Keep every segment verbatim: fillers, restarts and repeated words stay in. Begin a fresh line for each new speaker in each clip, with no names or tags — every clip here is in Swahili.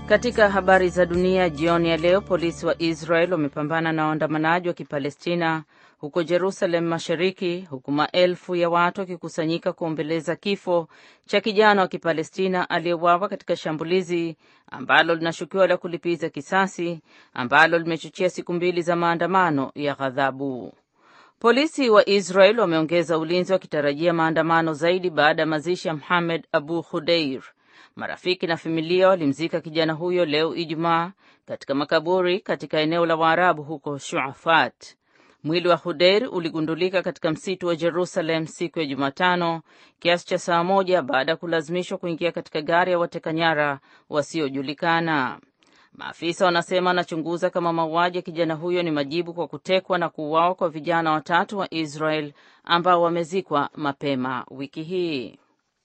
Katika habari za dunia jioni ya leo, polisi wa Israel wamepambana na waandamanaji wa Kipalestina huko Jerusalem Mashariki, huku maelfu ya watu wakikusanyika kuombeleza kifo cha kijana wa Kipalestina aliyeuawa katika shambulizi ambalo linashukiwa la kulipiza kisasi ambalo limechochea siku mbili za maandamano ya ghadhabu. Polisi wa Israel wameongeza ulinzi wakitarajia maandamano zaidi baada ya mazishi ya Mohamed Abu Khudeir. Marafiki na familia walimzika kijana huyo leo Ijumaa katika makaburi katika eneo la Waarabu huko Shuafat. Mwili wa Khudeir uligundulika katika msitu wa Jerusalem siku ya Jumatano, kiasi cha saa moja baada ya kulazimishwa kuingia katika gari ya watekanyara wasiojulikana. Maafisa wanasema wanachunguza kama mauaji ya kijana huyo ni majibu kwa kutekwa na kuuawa kwa vijana watatu wa Israel ambao wamezikwa mapema wiki hii.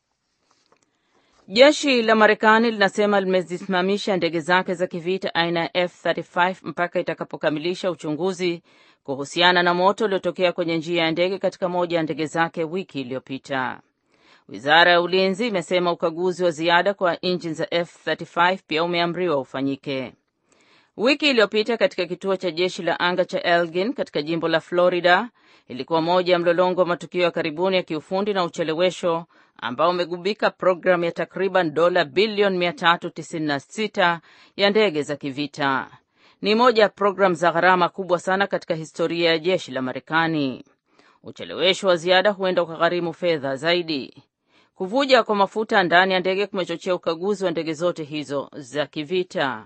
Jeshi la Marekani linasema limezisimamisha ndege zake za kivita aina ya F thelathini na tano mpaka itakapokamilisha uchunguzi kuhusiana na moto uliotokea kwenye njia ya ndege katika moja ya ndege zake wiki iliyopita. Wizara ya Ulinzi imesema ukaguzi wa ziada kwa injini za F thelathini na tano pia umeamriwa ufanyike. Wiki iliyopita katika kituo cha jeshi la anga cha Elgin katika jimbo la Florida ilikuwa moja ya mlolongo wa matukio ya karibuni ya kiufundi na uchelewesho ambao umegubika programu ya takriban dola bilioni mia tatu tisini na sita ya ndege za kivita. Ni moja ya programu za gharama kubwa sana katika historia ya jeshi la Marekani. Uchelewesho wa ziada huenda ukagharimu fedha zaidi. Kuvuja kwa mafuta ndani ya ndege kumechochea ukaguzi wa ndege zote hizo za kivita.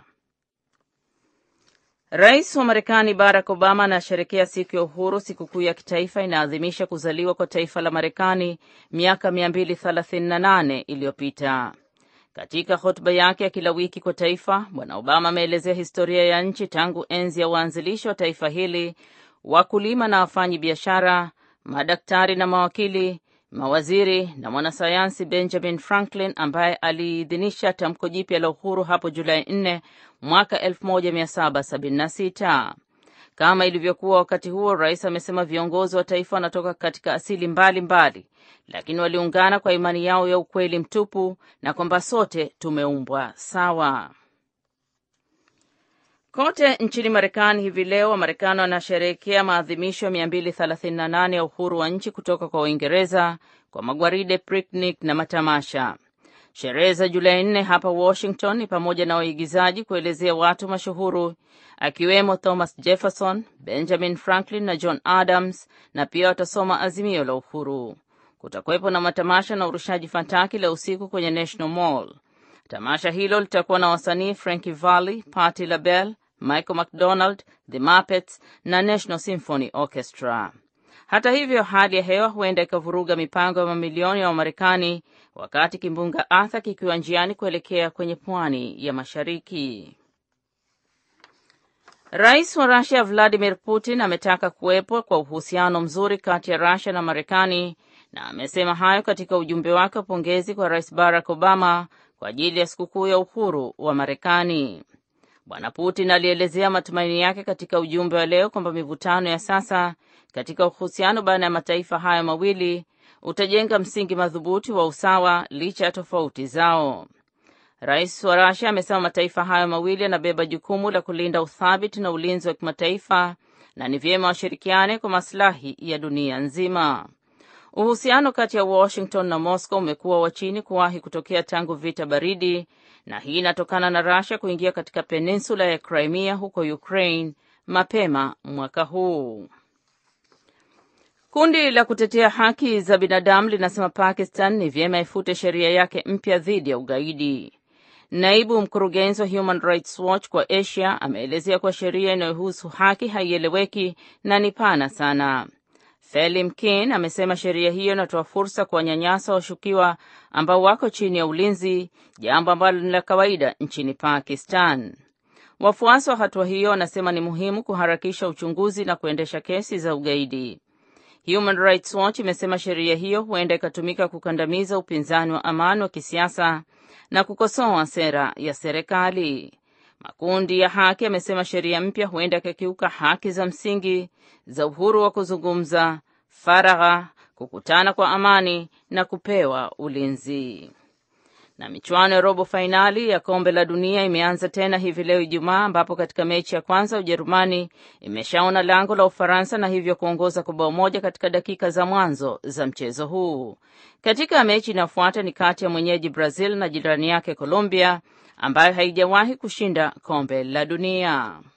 Rais wa Marekani Barack Obama anasherehekea siku ya uhuru, sikukuu ya kitaifa inaadhimisha kuzaliwa kwa taifa la Marekani miaka mia mbili thelathini na nane iliyopita. Katika hotuba yake ya kila wiki kwa taifa, Bwana Obama ameelezea historia ya nchi tangu enzi ya waanzilishi wa taifa hili, wakulima na wafanyi biashara, madaktari na mawakili, mawaziri na mwanasayansi Benjamin Franklin ambaye aliidhinisha tamko jipya la uhuru hapo Julai nne mwaka elfu moja mia saba sabini na sita. Kama ilivyokuwa wakati huo, rais amesema viongozi wa taifa wanatoka katika asili mbali mbali, lakini waliungana kwa imani yao ya ukweli mtupu na kwamba sote tumeumbwa sawa. Kote nchini Marekani hivi leo Wamarekani wanasherehekea maadhimisho ya mia mbili thelathini na nane ya uhuru wa nchi kutoka kwa Uingereza kwa magwaride, picnic na matamasha. Sherehe za Julai nne hapa Washington ni pamoja na waigizaji kuelezea watu mashuhuru akiwemo Thomas Jefferson, Benjamin Franklin na John Adams, na pia watasoma azimio la uhuru. Kutakuwepo na matamasha na urushaji fataki la usiku kwenye National Mall. Tamasha hilo litakuwa na wasanii Frankie Valli, Patti LaBelle, Michael McDonald, The Muppets na National Symphony Orchestra. Hata hivyo, hali ya hewa huenda ikavuruga mipango ya mamilioni ya Wamarekani wakati kimbunga Arthur kikiwa njiani kuelekea kwenye pwani ya mashariki. Rais wa Russia Vladimir Putin ametaka kuwepo kwa uhusiano mzuri kati ya Russia na Marekani, na amesema hayo katika ujumbe wake wa pongezi kwa Rais Barack Obama kwa ajili ya sikukuu ya uhuru wa Marekani. Bwana Putin alielezea matumaini yake katika ujumbe wa leo kwamba mivutano ya sasa katika uhusiano baina ya mataifa haya mawili utajenga msingi madhubuti wa usawa licha ya tofauti zao. Rais wa Russia amesema mataifa haya mawili yanabeba jukumu la kulinda uthabiti na ulinzi wa kimataifa na ni vyema washirikiane kwa maslahi ya dunia nzima. Uhusiano kati ya Washington na Moscow umekuwa wa chini kuwahi kutokea tangu vita baridi, na hii inatokana na Russia kuingia katika peninsula ya Crimea huko Ukraine mapema mwaka huu. Kundi la kutetea haki za binadamu linasema Pakistan ni vyema ifute sheria yake mpya dhidi ya ugaidi. Naibu mkurugenzi wa Human Rights Watch kwa Asia ameelezea kwa sheria inayohusu haki haieleweki na ni pana sana. Selim Keen amesema sheria hiyo inatoa fursa kwa wanyanyasa washukiwa ambao wako chini ya ulinzi, jambo ambalo ni la kawaida nchini Pakistan. Wafuasi wa hatua hiyo wanasema ni muhimu kuharakisha uchunguzi na kuendesha kesi za ugaidi. Human Rights Watch imesema sheria hiyo huenda ikatumika kukandamiza upinzani wa amani wa kisiasa na kukosoa sera ya serikali. Makundi ya haki yamesema sheria mpya huenda ikakiuka haki za msingi za uhuru wa kuzungumza, faragha, kukutana kwa amani na kupewa ulinzi. Na michuano ya robo fainali ya kombe la dunia imeanza tena hivi leo Ijumaa, ambapo katika mechi ya kwanza Ujerumani imeshaona lango la Ufaransa na hivyo kuongoza kwa bao moja katika dakika za mwanzo za mchezo huu. Katika mechi inayofuata ni kati ya mwenyeji Brazil na jirani yake Colombia ambayo haijawahi kushinda kombe la dunia.